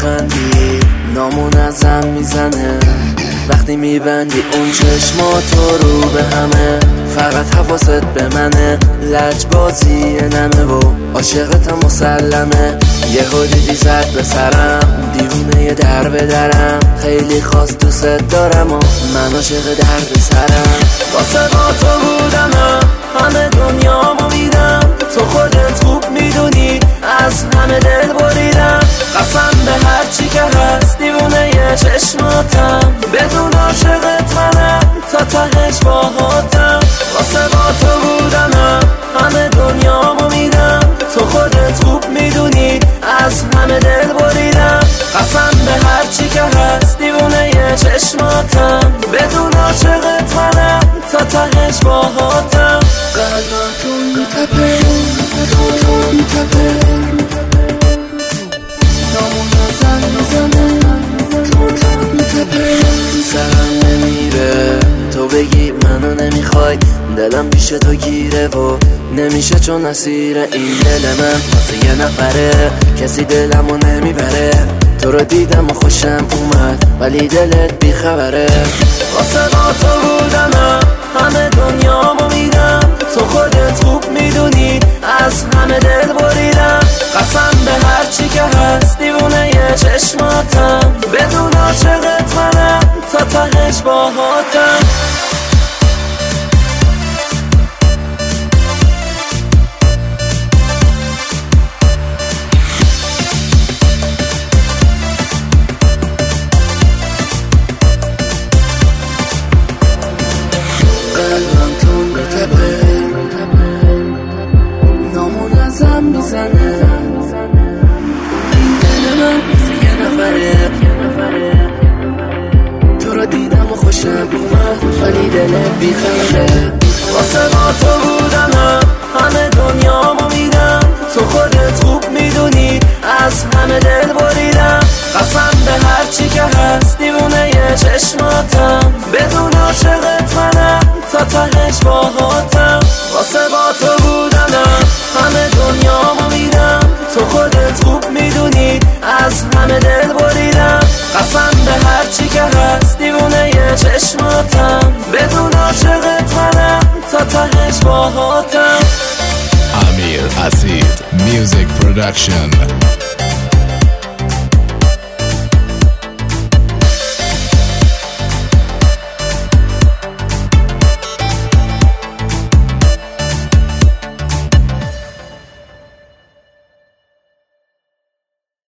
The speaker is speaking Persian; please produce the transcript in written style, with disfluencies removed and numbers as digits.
میخندی نامون ازم میزنه وقتی میبندی اون چشماتو رو به همه. فقط حواست به منه، لجبازی نمه و عاشقتم مسلمه. یهو دیدی زد به سرم، دیوونه در به درم. خیلی خواست دوست دارم و من عاشق درد سرم. واسه با تو بودم همه دنیامو میدم. تو خودت خوب میدونی از همه دل بریدم. قسم به هر چی که هست دیوونه چشماتم. بدون عاشقت منم تا تهش باهاتم. واسه با تو بودم همه دنیامو میدم. تو خودت خوب میدونی از همه دل بریدم. قسم به هر چی که هست دیوونه چشماتم. بدون عاشقت منم تا تهش باهاتم. قلباتون میتپه تو میتپه نامون ازم میزنه تو میتپه. سرم نمیره تو بگی منو نمیخوای. دلم پیش تو گیره و نمیشه چون اسیر این دل من واسه یه نفره. کسی دلمو نمیبره. تو رو دیدم و خوشم اومد ولی دلت بیخبره. واسه با تو بودم همه دنیامو میدم. تو خودت خوب میدونی از همه دل بریدم. قسم به هر چی که هست دیوونه چشماتم. بدون عاشقت منم تا تهش باهاتم. قلبم تون میتپه نامون ازم میزنه. این دل من مثل یه نفره. تو رو دیدم و خوشم اومد ولی دلت بیخبره. واسه با تو بودم همه دنیامو میدم. تو خودت خوب میدونی از همه دل بریدم. قسم به هر چی که هست دیوونه چشماتم. بدون عاشقت منم تا تهش باهاتم. واسه با تو بودم همه دنیامو میدم. تو خودت خوب میدونی از همه دل بریدم. قسم به هر چی که هست دیوونه چشماتم. بدون عاشقت منم تا تهش باهاتم. Amir Acid Music Production.